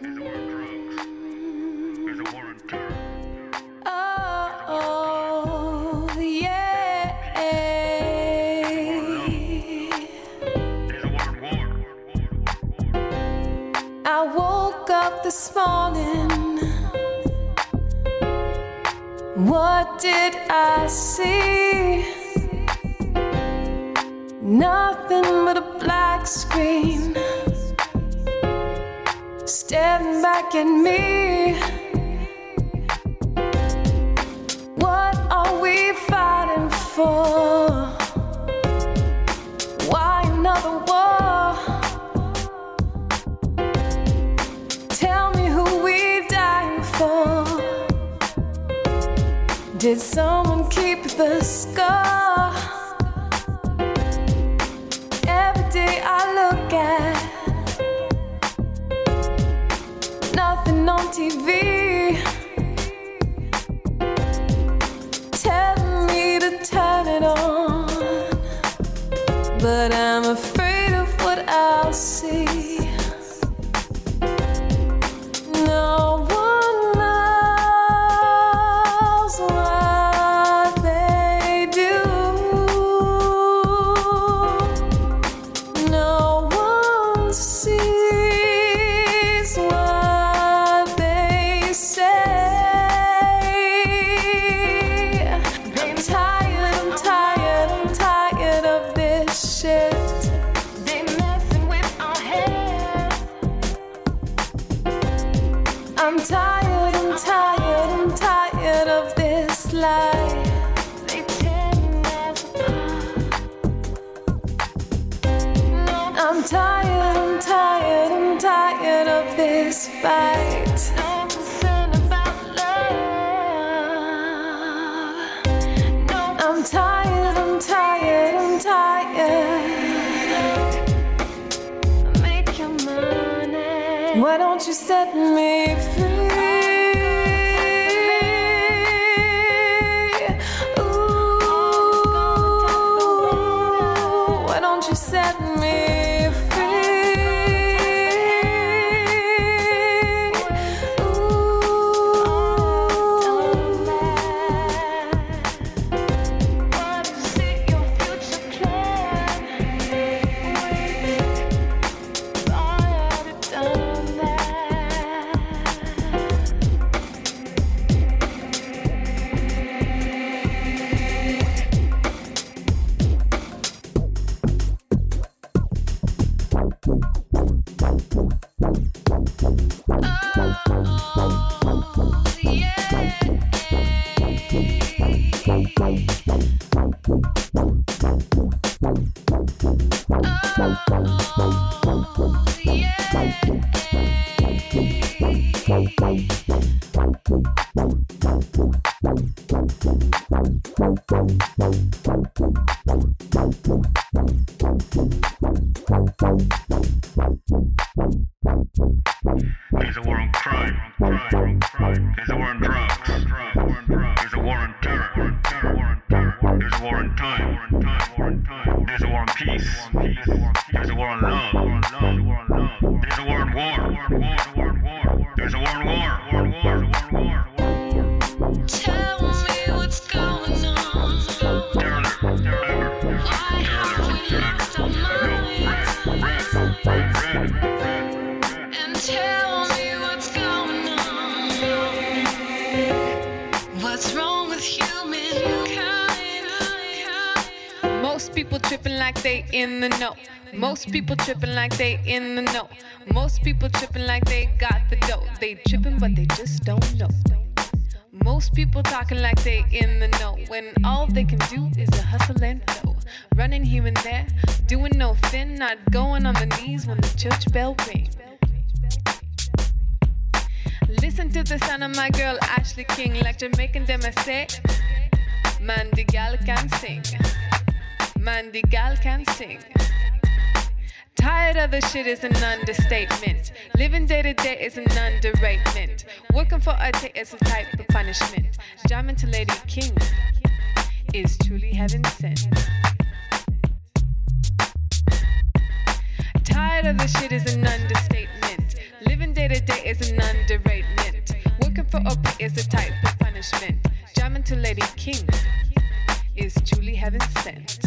This morning, what did I see? Nothing but a black screen staring back at me. What are we fighting for? Why another war? Tell me who we dying for. Did someone keep the score? Every day I look at nothing on TV, telling me to turn it on, but I'm afraid of what I'll see. No one knows what they do. No one sees what they say. I'm tired of this shit. I'm tired of this life. They tear us apart. I'm tired of this fight. No concern about love. I'm tired. Make your money. Why don't you set me free? Set me free. What is it, your future plan? Already done that. There's a war on crime. There's a war on drugs. There's a war on terror. There's a war on time. There's a war on peace. There's a war on love. There's a war on war. There's a war on war. Tell me what's going on. Why have we lost our minds? And tell me what's going on. What's wrong with humankind? Most people tripping like they in the know. Most people tripping like they in the know. Most people tripping like they got the dough. They tripping but they just don't know. Most people talking like they in the know, when all they can do is a hustle and flow. Running here and there, doing no fin, not going on the knees when the church bell rings. Listen to the sound of my girl Ashley King, like Jamaican them I say, man the gal can sing. Man the gal can sing. Tired of the shit is an understatement. Living day to day is an underratement. Working for a day is a type of punishment. Jamming to Lady King is truly heaven sent. Tired of the shit is an understatement. Living day to day is an underrated. Working for a pay is a type of punishment. Jamming to Lady King is truly heaven sent.